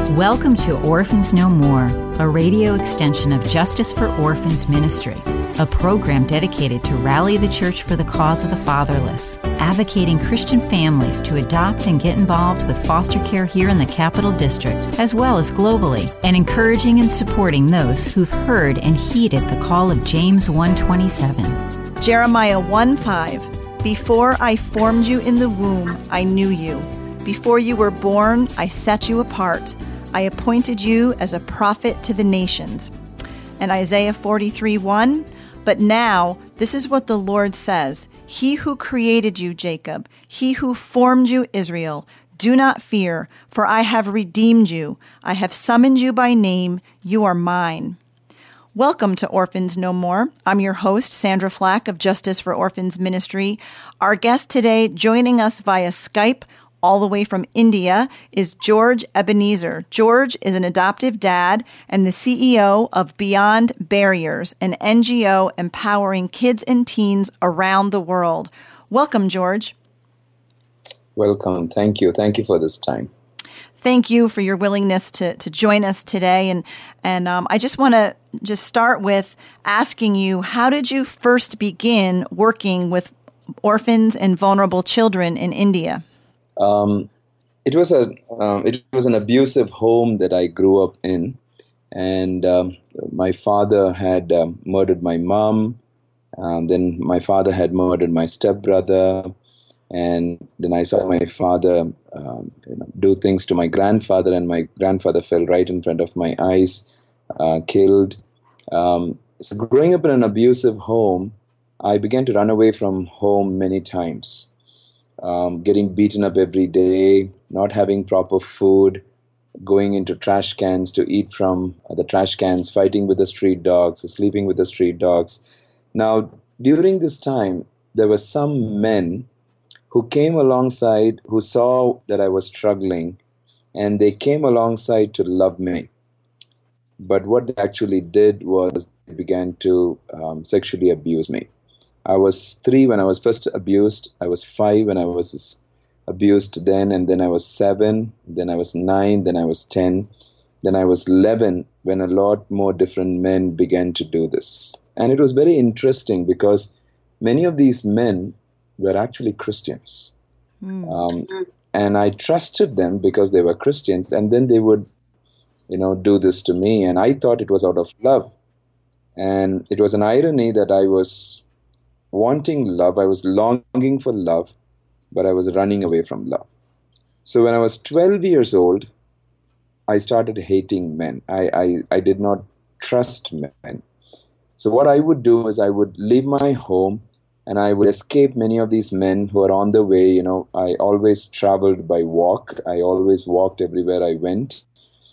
Welcome to Orphans No More, a radio extension of Justice for Orphans Ministry, a program dedicated to rally the church for the cause of the fatherless, advocating Christian families to adopt and get involved with foster care here in the Capital District, as well as globally, and encouraging and supporting those who've heard and heeded the call of James 1:27. Jeremiah 1:5, Before I formed you in the womb, I knew you. Before you were born, I set you apart. I appointed you as a prophet to the nations. And Isaiah 43:1, But now, this is what the Lord says, He who created you, Jacob, He who formed you, Israel, do not fear, for I have redeemed you. I have summoned you by name. You are mine. Welcome to Orphans No More. I'm your host, Sandra Flack of Justice for Orphans Ministry. Our guest today, joining us via Skype, all the way from India, is George Ebenezer. George is an adoptive dad and the CEO of Beyond Barriers, an NGO empowering kids and teens around the world. Welcome, George. Welcome. Thank you. Thank you for this time. Thank you for your willingness to join us today. And I just want to start with asking you, how did you first begin working with orphans and vulnerable children in India? It was an abusive home that I grew up in, and my father had murdered my mom. Then my father had murdered my stepbrother, and then I saw my father do things to my grandfather, and my grandfather fell right in front of my eyes, killed. So growing up in an abusive home, I began to run away from home many times. Getting beaten up every day, not having proper food, going into trash cans to eat from the trash cans, fighting with the street dogs, sleeping with the street dogs. Now, during this time, there were some men who came alongside, who saw that I was struggling, and they came alongside to love me. But what they actually did was they began to sexually abuse me. I was 3 when I was first abused. I was 5 when I was abused then, and then I was 7, then I was 9, then I was 10, then I was 11 when a lot more different men began to do this. And it was very interesting because many of these men were actually Christians. And I trusted them because they were Christians, and then they would, do this to me, and I thought it was out of love. And it was an irony that I was wanting love, I was longing for love, but I was running away from love. So when I was 12 years old, I started hating men. I did not trust men. So what I would do is I would leave my home and I would escape many of these men who are on the way. I always traveled by walk. I always walked everywhere I went.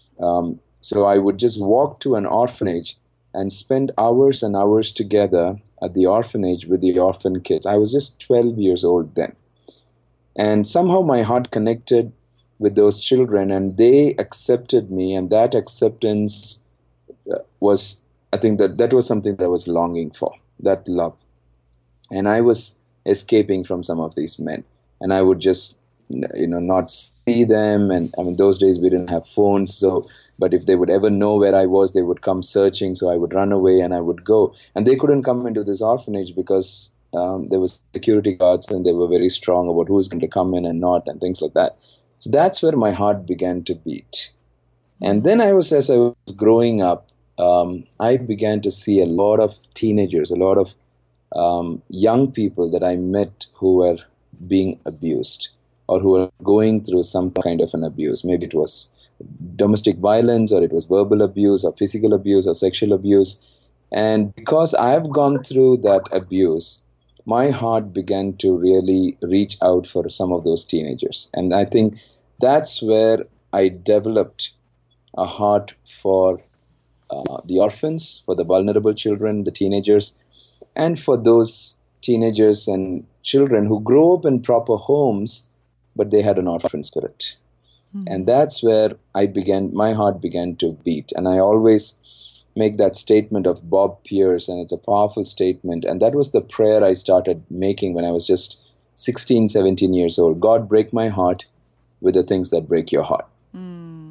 So I would just walk to an orphanage and spend hours and hours together at the orphanage with the orphan kids. I was just 12 years old then. And somehow my heart connected with those children, and they accepted me, and that acceptance was, I think that was something that I was longing for, that love. And I was escaping from some of these men, and I would just, not see them. And I mean, those days we didn't have phones, but if they would ever know where I was, they would come searching. So I would run away and I would go. And they couldn't come into this orphanage because there was security guards, and they were very strong about who's going to come in and not, and things like that. So that's where my heart began to beat. And then as I was growing up, I began to see a lot of teenagers, a lot of young people that I met who were being abused, or who were going through some kind of an abuse. Maybe it was domestic violence, or it was verbal abuse, or physical abuse, or sexual abuse. And because I have gone through that abuse, my heart began to really reach out for some of those teenagers. And I think that's where I developed a heart for the orphans, for the vulnerable children, the teenagers, and for those teenagers and children who grow up in proper homes, but they had an orphan spirit. And that's where my heart began to beat. And I always make that statement of Bob Pierce, and it's a powerful statement. And that was the prayer I started making when I was just 16, 17 years old. God, break my heart with the things that break your heart.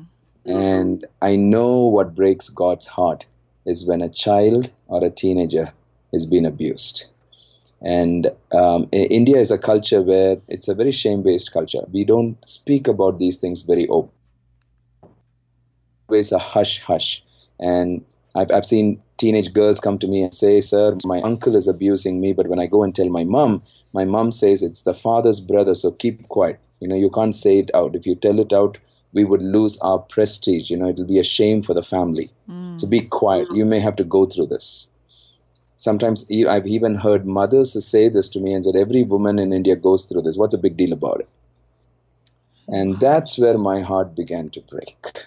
And I know what breaks God's heart is when a child or a teenager is being abused. And India is a culture where it's a very shame-based culture. We don't speak about these things very open. Always a hush-hush. And I've seen teenage girls come to me and say, "Sir, my uncle is abusing me, but when I go and tell my mom says it's the father's brother, so keep quiet. You can't say it out. If you tell it out, we would lose our prestige. It'll be a shame for the family. So be quiet. You may have to go through this." Sometimes I've even heard mothers say this to me and said, "Every woman in India goes through this. What's a big deal about it?" And that's where my heart began to break.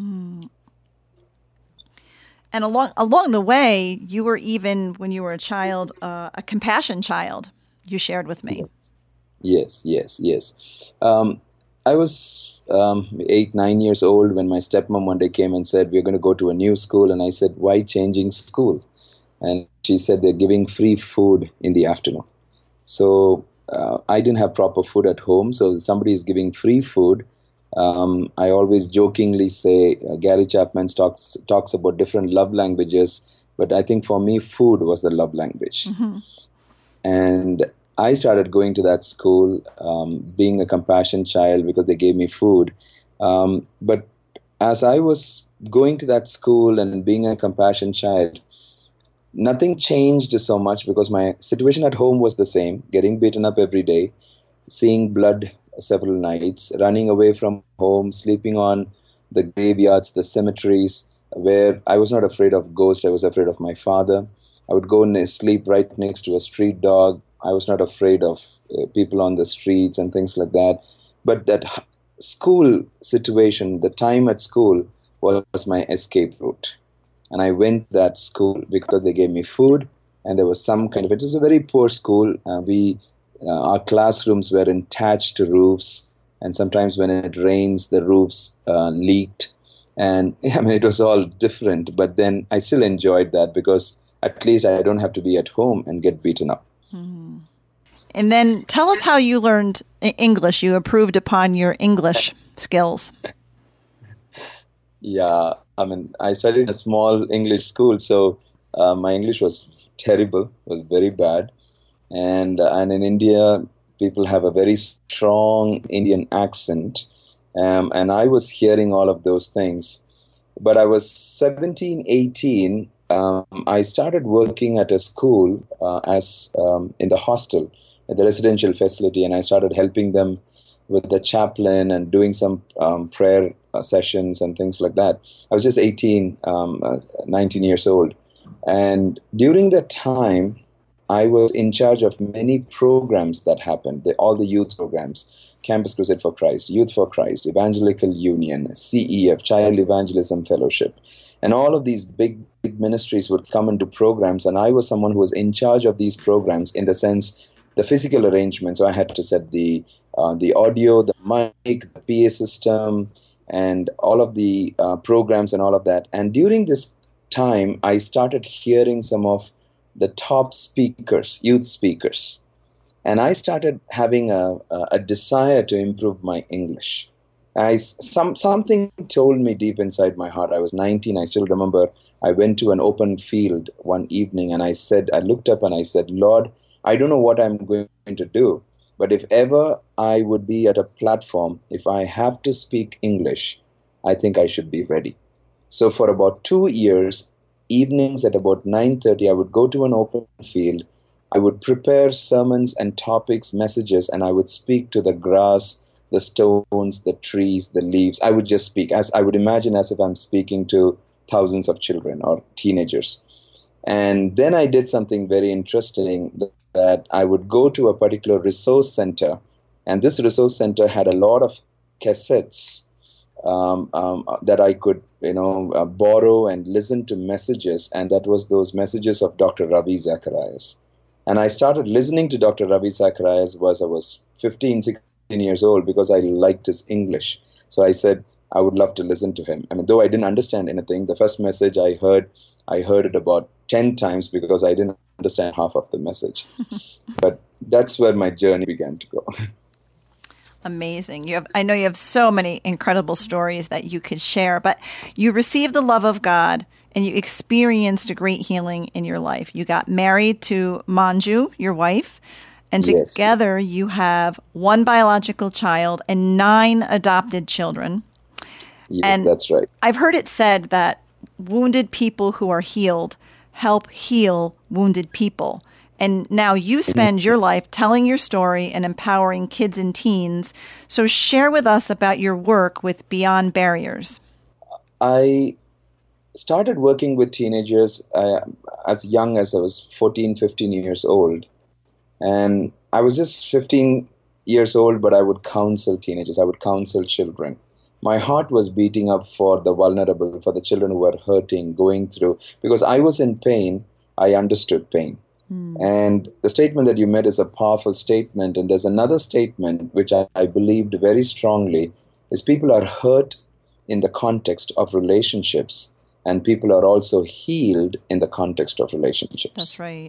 And along the way, you were even, when you were a child, a compassion child, you shared with me. Yes. I was 8, 9 years old when my stepmom one day came and said, "We're going to go to a new school." And I said, "Why changing school?" And she said, "They're giving free food in the afternoon." So I didn't have proper food at home. So somebody is giving free food. I always jokingly say Gary Chapman talks about different love languages, but I think for me, food was the love language. And I started going to that school, being a compassion child because they gave me food. But as I was going to that school and being a compassion child, nothing changed so much because my situation at home was the same, getting beaten up every day, seeing blood several nights, running away from home, sleeping on the graveyards, the cemeteries, where I was not afraid of ghosts, I was afraid of my father. I would go and sleep right next to a street dog. I was not afraid of people on the streets and things like that. But that school situation, the time at school, was my escape route. And I went to that school because they gave me food, and there was some kind of, it was a very poor school. Our classrooms were in thatched roofs, and sometimes when it rains, the roofs leaked. And it was all different, but then I still enjoyed that because at least I don't have to be at home and get beaten up. And then tell us how you learned English. You improved upon your English skills. Yeah, I studied in a small English school, so my English was terrible, was very bad. And in India, people have a very strong Indian accent. And I was hearing all of those things. But I was 17, 18. I started working at a school as in the hostel, at the residential facility, and I started helping them with the chaplain and doing some prayer sessions and things like that. I was just 18, 19 years old. And during that time, I was in charge of many programs that happened, all the youth programs, Campus Crusade for Christ, Youth for Christ, Evangelical Union, CEF, Child Evangelism Fellowship. And all of these big ministries would come and do programs, and I was someone who was in charge of these programs in the sense, the physical arrangement. So I had to set the audio, the mic, the PA system, and all of the programs and all of that. And during this time, I started hearing some of the top speakers, youth speakers. And I started having a desire to improve my English. Something told me deep inside my heart. I was 19, I still remember. I went to an open field one evening and I looked up and I said, "Lord, I don't know what I'm going to do, but if ever I would be at a platform, if I have to speak English, I think I should be ready." So for about 2 years, evenings at about 9:30, I would go to an open field. I would prepare sermons and topics, messages, and I would speak to the grass, the stones, the trees, the leaves. I would just speak, as I would imagine as if I'm speaking to thousands of children or teenagers. And then I did something very interesting, that I would go to a particular resource center, and this resource center had a lot of cassettes that I could, borrow and listen to messages, and that was those messages of Dr. Ravi Zacharias. And I started listening to Dr. Ravi Zacharias I was 15, 16 years old because I liked his English. So I said, I would love to listen to him. Though I didn't understand anything, the first message I heard it about 10 times because I didn't understand half of the message. But that's where my journey began to go. Amazing. I know you have so many incredible stories that you could share, but you received the love of God and you experienced a great healing in your life. You got married to Manju, your wife, and Yes. together you have one biological child and 9 adopted children. Yes, And that's right. I've heard it said that wounded people who are healed help heal wounded people. And now you spend your life telling your story and empowering kids and teens. So share with us about your work with Beyond Barriers. I started working with teenagers as young as I was 14, 15 years old. And I was just 15 years old, but I would counsel teenagers. I would counsel children. My heart was beating up for the vulnerable, for the children who were hurting, going through, because I was in pain. I understood pain. And the statement that you made is a powerful statement. And there's another statement which I believed very strongly is people are hurt in the context of relationships, and people are also healed in the context of relationships. That's right.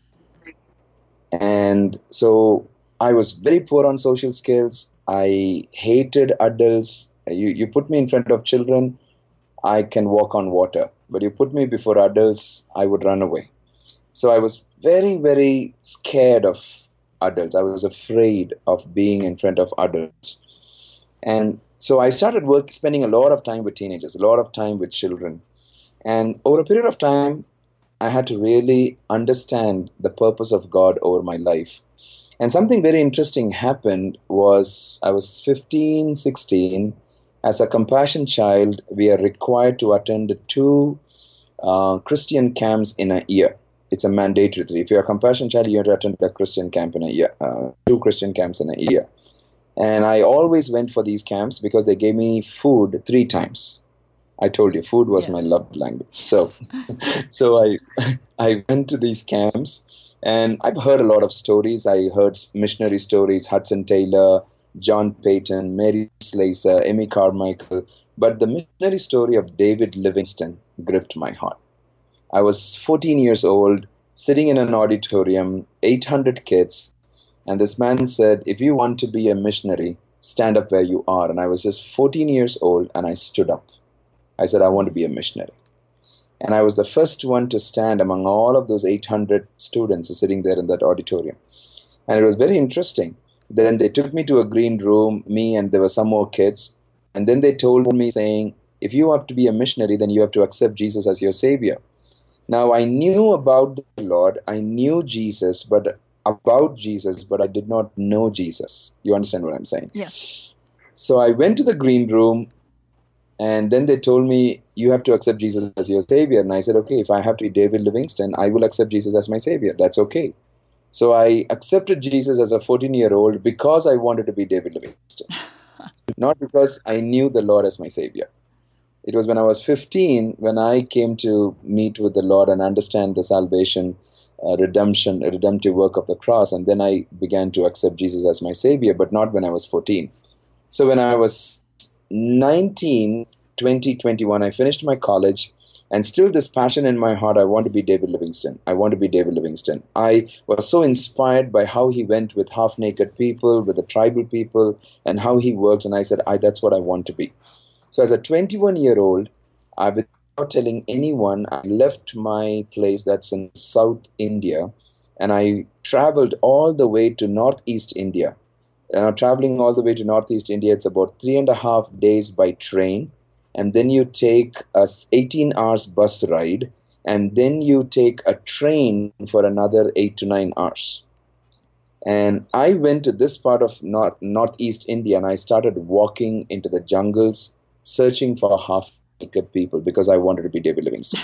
And so I was very poor on social skills. I hated adults. You put me in front of children, I can walk on water. But you put me before adults, I would run away. So I was very, very scared of adults. I was afraid of being in front of adults. And so I started spending a lot of time with teenagers, a lot of time with children. And over a period of time, I had to really understand the purpose of God over my life. And something very interesting happened was I was 15, 16. As a compassion child, we are required to attend 2 Christian camps in a year. It's a mandatory thing. If you're a compassion child, you have to attend a Christian camp in a year, 2 Christian camps in a year. And I always went for these camps because they gave me food 3 times. I told you, food was my love language. So, so I went to these camps, and I've heard a lot of stories. I heard missionary stories, Hudson Taylor, John Payton, Mary Slaser, Amy Carmichael. But the missionary story of David Livingstone gripped my heart. I was 14 years old, sitting in an auditorium, 800 kids, and this man said, if you want to be a missionary, stand up where you are. And I was just 14 years old, and I stood up. I said, I want to be a missionary. And I was the first one to stand among all of those 800 students sitting there in that auditorium. And it was very interesting. Then they took me to a green room, me and there were some more kids. And then they told me saying, if you have to be a missionary, then you have to accept Jesus as your savior. Now, I knew about the Lord, I knew Jesus, but I did not know Jesus. You understand what I'm saying? Yes. So I went to the green room, and then they told me, you have to accept Jesus as your savior. And I said, okay, if I have to be David Livingstone, I will accept Jesus as my savior. That's okay. So I accepted Jesus as a 14-year-old because I wanted to be David Livingstone, not because I knew the Lord as my savior. It was when I was 15 when I came to meet with the Lord and understand the salvation, redemptive work of the cross. And then I began to accept Jesus as my savior, but not when I was 14. So when I was 19, 20, 21, I finished my college, and still this passion in my heart, I want to be David Livingstone. I want to be David Livingstone. I was so inspired by how he went with half-naked people, with the tribal people, and how he worked. And I said, that's what I want to be. So as a 21-year-old, without telling anyone, I left my place that's in South India, and I traveled all the way to Northeast India. Traveling all the way to Northeast India, it's about 3.5 days by train. And then you take a 18 hours bus ride, and then you take a train for another 8 to 9 hours. And I went to this part of Northeast India, and I started walking into the jungles, searching for half-naked people because I wanted to be David Livingstone.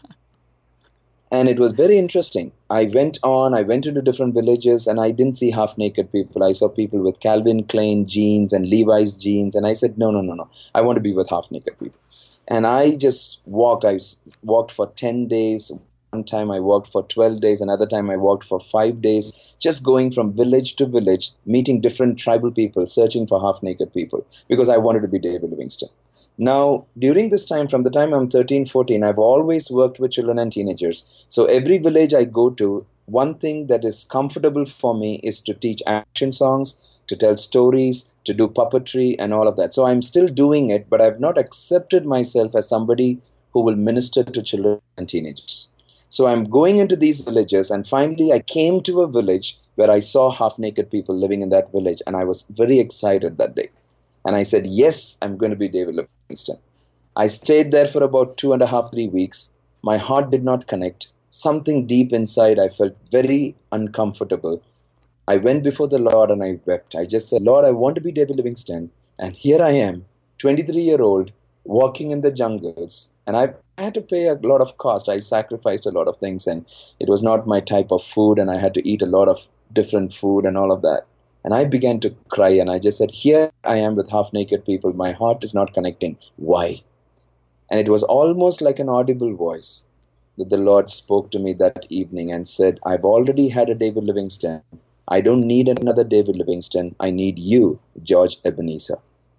And it was very interesting. I went into different villages, and I didn't see half-naked people. I saw people with Calvin Klein jeans and Levi's jeans. And I said, no. I want to be with half-naked people. And I just walked. I walked for 10 days. One time I walked for 12 days. Another time I walked for 5 days, just going from village to village, meeting different tribal people, searching for half-naked people because I wanted to be David Livingstone. Now, during this time, from the time I'm 13, 14, I've always worked with children and teenagers. So every village I go to, one thing that is comfortable for me is to teach action songs, to tell stories, to do puppetry and all of that. So I'm still doing it, but I've not accepted myself as somebody who will minister to children and teenagers. So I'm going into these villages, and finally I came to a village where I saw half-naked people living in that village, and I was very excited that day. And I said, yes, I'm going to be David Livingstone. I stayed there for about 2.5, 3 weeks. My heart did not connect. Something deep inside, I felt very uncomfortable. I went before the Lord and I wept. I just said, Lord, I want to be David Livingstone. And here I am, 23-year-old, walking in the jungles. And I had to pay a lot of cost. I sacrificed a lot of things, and it was not my type of food, and I had to eat a lot of different food and all of that. And I began to cry, and I just said, here I am with half-naked people. My heart is not connecting. Why? And it was almost like an audible voice that the Lord spoke to me that evening and said, I've already had a David Livingstone. I don't need another David Livingstone. I need you, George Ebenezer.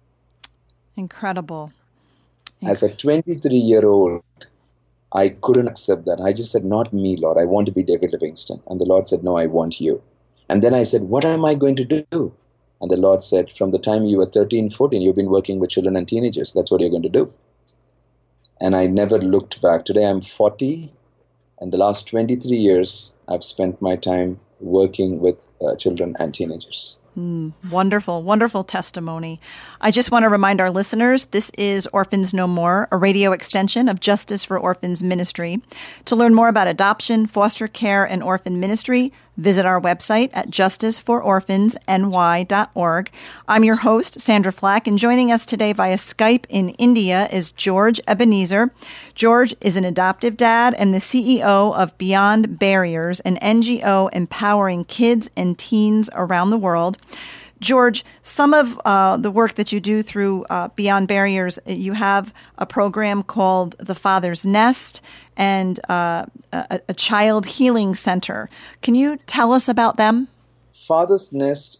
Incredible. As a 23-year-old, I couldn't accept that. I just said, not me, Lord. I want to be David Livingstone. And the Lord said, no, I want you. And then I said, what am I going to do? And the Lord said, from the time you were 13, 14, you've been working with children and teenagers. That's what you're going to do. And I never looked back. Today I'm 40, and the last 23 years, I've spent my time working with children and teenagers. Wonderful, wonderful testimony. I just want to remind our listeners, this is Orphans No More, a radio extension of Justice for Orphans Ministry. To learn more about adoption, foster care, and orphan ministry, visit our website at justicefororphansny.org. I'm your host, Sandra Flack, and joining us today via Skype in India is George Ebenezer. George is an adoptive dad and the CEO of Beyond Barriers, an NGO empowering kids and teens around the world. George, some of the work that you do through Beyond Barriers, you have a program called The Father's Nest and a child healing center. Can you tell us about them? Father's Nest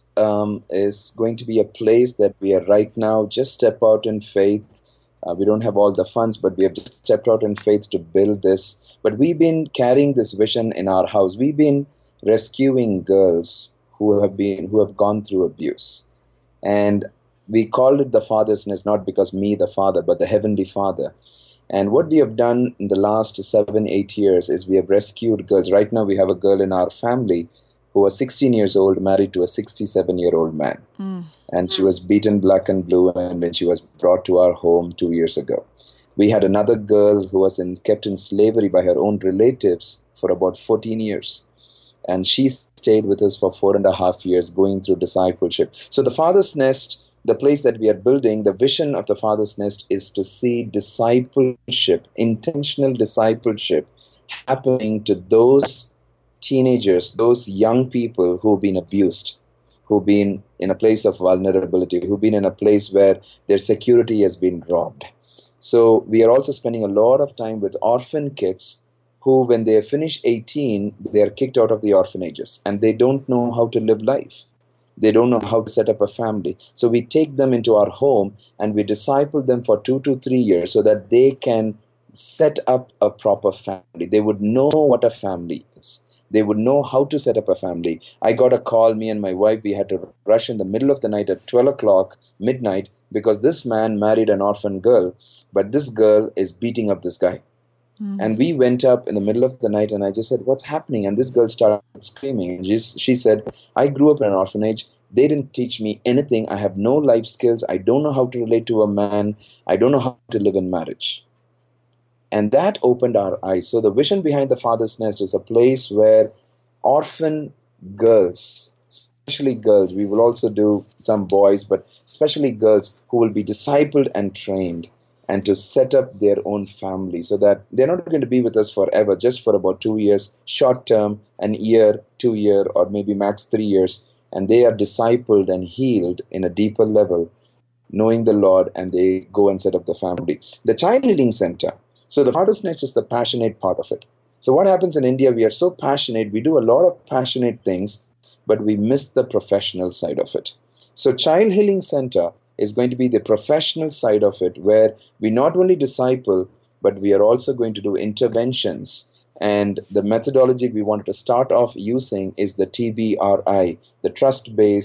is going to be a place that we are right now just step out in faith. We don't have all the funds, but we have just stepped out in faith to build this. But we've been carrying this vision in our house. We've been rescuing girls who have gone through abuse. And we called it the Father's Nest, not because me, the Father, but the Heavenly Father. And what we have done in the last 7-8 years is we have rescued girls. Right now we have a girl in our family who was 16 years old, married to a 67-year-old man. And she was beaten black and blue, and when she was brought to our home 2 years ago. We had another girl who was kept in slavery by her own relatives for about 14 years. And she stayed with us for 4.5 years, going through discipleship. So the Father's Nest, the place that we are building, the vision of the Father's Nest is to see discipleship, intentional discipleship, happening to those teenagers, those young people who've been abused, who've been in a place of vulnerability, who've been in a place where their security has been robbed. So we are also spending a lot of time with orphan kids who, when they finish 18, they are kicked out of the orphanages and they don't know how to live life. They don't know how to set up a family. So we take them into our home and we disciple them for 2 to 3 years so that they can set up a proper family. They would know what a family is. They would know how to set up a family. I got a call, me and my wife, we had to rush in the middle of the night at 12 o'clock, midnight, because this man married an orphan girl, but this girl is beating up this guy. And we went up in the middle of the night and I just said, what's happening? And this girl started screaming. And she said, I grew up in an orphanage. They didn't teach me anything. I have no life skills. I don't know how to relate to a man. I don't know how to live in marriage. And that opened our eyes. So the vision behind the Father's Nest is a place where orphan girls, especially girls, we will also do some boys, but especially girls who will be discipled and trained and to set up their own family so that they're not going to be with us forever, just for about 2 years, short term, an year, 2 year, or maybe max 3 years. And they are discipled and healed in a deeper level, knowing the Lord, and they go and set up the family. The Child Healing Center. So the Father's Nest is the passionate part of it. So what happens in India, we are so passionate, we do a lot of passionate things, but we miss the professional side of it. So Child Healing Center is going to be the professional side of it, where we not only disciple, but we are also going to do interventions. And the methodology we wanted to start off using is the TBRI, the trust-based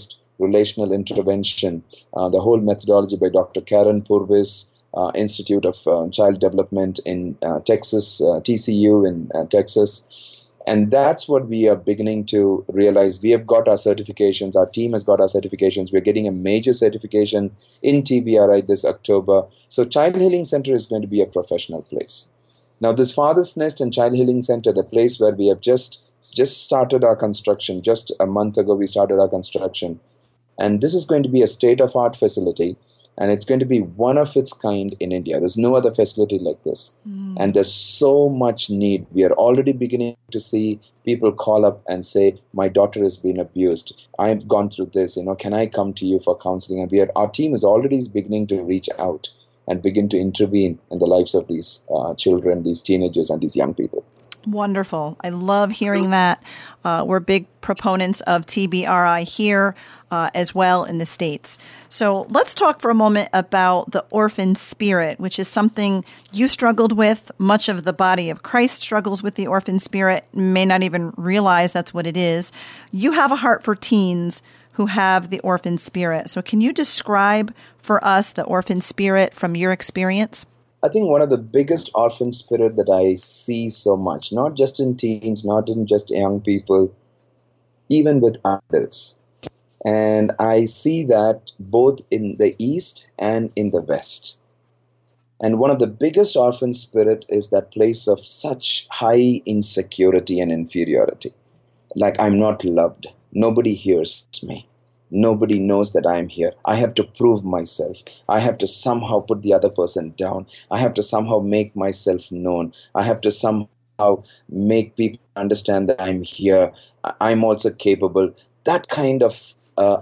relational intervention, the whole methodology by Dr. Karen Purvis, Institute of Child Development in Texas, TCU in Texas. And that's what we are beginning to realize. We have got our certifications. Our team has got our certifications. We're getting a major certification in TBRI this October. So Child Healing Center is going to be a professional place. Now, this Father's Nest and Child Healing Center, the place where we have just started our construction, just a month ago we started our construction. And this is going to be a state-of-art facility. And it's going to be one of its kind in India. There's no other facility like this. And there's so much need. We are already beginning to see people call up and say, my daughter has been abused. I've gone through this. Can I come to you for counseling? And our team is already beginning to reach out and begin to intervene in the lives of these children, these teenagers, and these young people. Wonderful. I love hearing that. We're big proponents of TBRI here as well in the States. So let's talk for a moment about the orphan spirit, which is something you struggled with. Much of the body of Christ struggles with the orphan spirit, may not even realize that's what it is. You have a heart for teens who have the orphan spirit. So can you describe for us the orphan spirit from your experience? I think one of the biggest orphan spirit that I see so much, not just in teens, not in just young people, even with adults. And I see that both in the East and in the West. And one of the biggest orphan spirit is that place of such high insecurity and inferiority. Like, I'm not loved. Nobody hears me. Nobody knows that I'm here. I have to prove myself. I have to somehow put the other person down. I have to somehow make myself known. I have to somehow make people understand that I'm here. I'm also capable. That kind of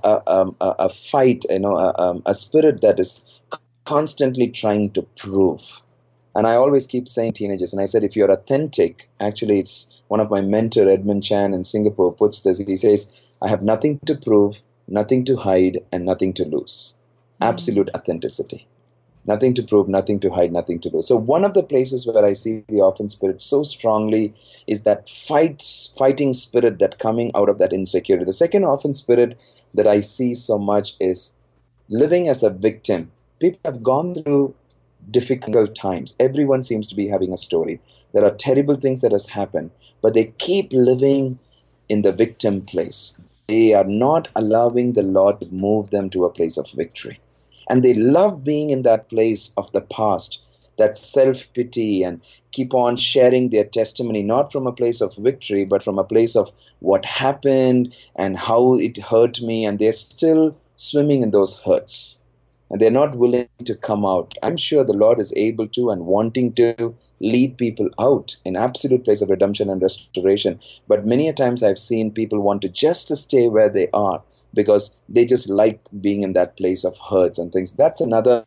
a fight, a spirit that is constantly trying to prove. And I always keep saying teenagers, and I said, if you're authentic, actually it's one of my mentor, Edmund Chan in Singapore, puts this. He says, I have nothing to prove, nothing to hide, and nothing to lose. Absolute authenticity. Nothing to prove, nothing to hide, nothing to lose. So one of the places where I see the orphan spirit so strongly is that fighting spirit that coming out of that insecurity. The second orphan spirit that I see so much is living as a victim. People have gone through difficult times. Everyone seems to be having a story. There are terrible things that has happened, but they keep living in the victim place. They are not allowing the Lord to move them to a place of victory. And they love being in that place of the past, that self-pity, and keep on sharing their testimony, not from a place of victory, but from a place of what happened and how it hurt me. And they're still swimming in those hurts. And they're not willing to come out. I'm sure the Lord is able to and wanting to lead people out in absolute place of redemption and restoration. But many a times I've seen people want to just stay where they are because they just like being in that place of hurts and things. That's another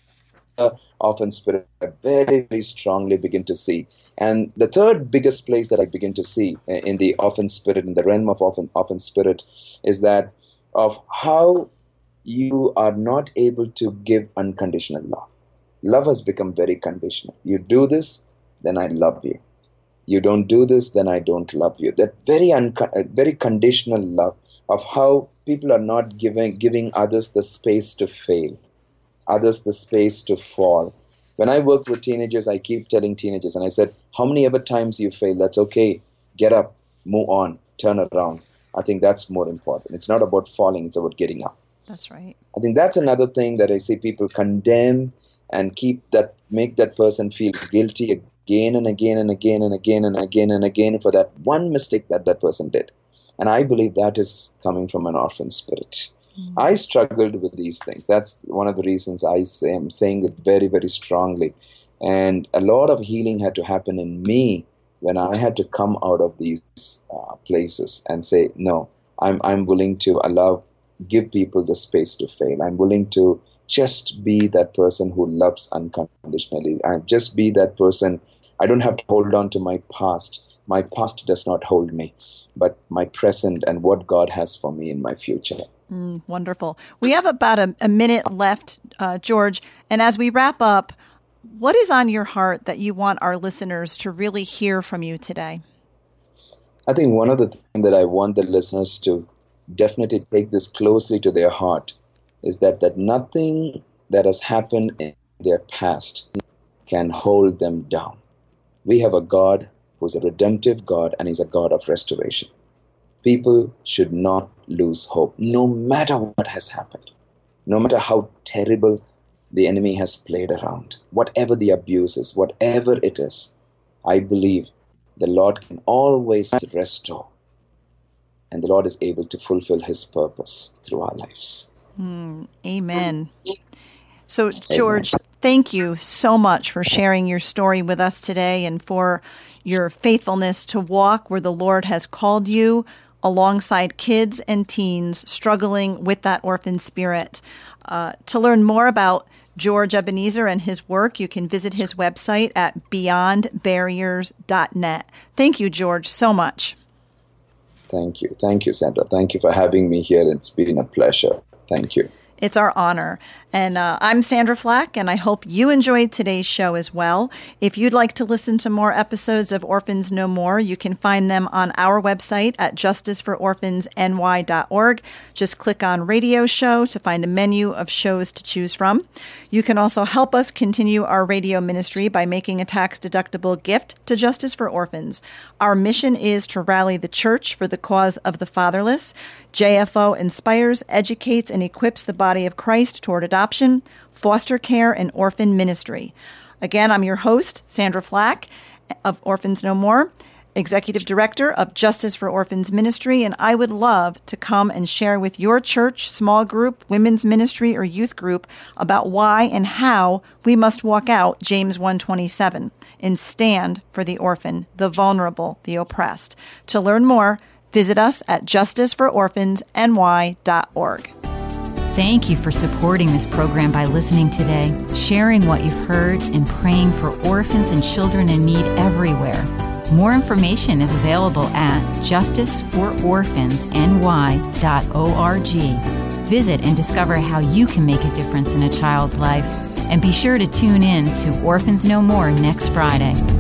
orphan spirit I very, very strongly begin to see. And the third biggest place that I begin to see in the orphan spirit, in the realm of orphan spirit, is that of how you are not able to give unconditional love. Love has become very conditional. You do this, then I love you. You don't do this, then I don't love you. That very conditional love of how people are not giving others the space to fail, others the space to fall. When I work with teenagers, I keep telling teenagers, and I said, how many ever times you fail, that's okay. Get up, move on, turn around. I think that's more important. It's not about falling, it's about getting up. That's right. I think that's another thing that I see people condemn and make that person feel guilty again and again and again and again and again and again for that one mistake that person did. And I believe that is coming from an orphan spirit. Mm-hmm. I struggled with these things. That's one of the reasons I am saying it very, very strongly. And a lot of healing had to happen in me when I had to come out of these places and say, no, I'm willing to give people the space to fail. I'm willing to just be that person who loves unconditionally. I just be that person. I don't have to hold on to my past. My past does not hold me, but my present and what God has for me in my future. Wonderful. We have about a minute left, George. And as we wrap up, what is on your heart that you want our listeners to really hear from you today? I think one of the things that I want the listeners to definitely take this closely to their heart is that nothing that has happened in their past can hold them down. We have a God who's a redemptive God, and He's a God of restoration. People should not lose hope, no matter what has happened, no matter how terrible the enemy has played around, whatever the abuse is, whatever it is. I believe the Lord can always restore, and the Lord is able to fulfill His purpose through our lives. Amen. So, George, thank you so much for sharing your story with us today and for your faithfulness to walk where the Lord has called you alongside kids and teens struggling with that orphan spirit. To learn more about George Ebenezer and his work, you can visit his website at beyondbarriers.net. Thank you, George, so much. Thank you. Thank you, Sandra. Thank you for having me here. It's been a pleasure. Thank you. It's our honor. And I'm Sandra Flack, and I hope you enjoyed today's show as well. If you'd like to listen to more episodes of Orphans No More, you can find them on our website at justicefororphansny.org. Just click on Radio Show to find a menu of shows to choose from. You can also help us continue our radio ministry by making a tax-deductible gift to Justice for Orphans. Our mission is to rally the church for the cause of the fatherless. JFO inspires, educates, and equips the body of Christ toward adoption, foster care, and orphan ministry. Again, I'm your host, Sandra Flack of Orphans No More, Executive Director of Justice for Orphans Ministry, and I would love to come and share with your church, small group, women's ministry, or youth group about why and how we must walk out James 1:27 and stand for the orphan, the vulnerable, the oppressed. To learn more, visit us at justicefororphansny.org. Thank you for supporting this program by listening today, sharing what you've heard, and praying for orphans and children in need everywhere. More information is available at justicefororphansny.org. Visit and discover how you can make a difference in a child's life. And be sure to tune in to Orphans No More next Friday.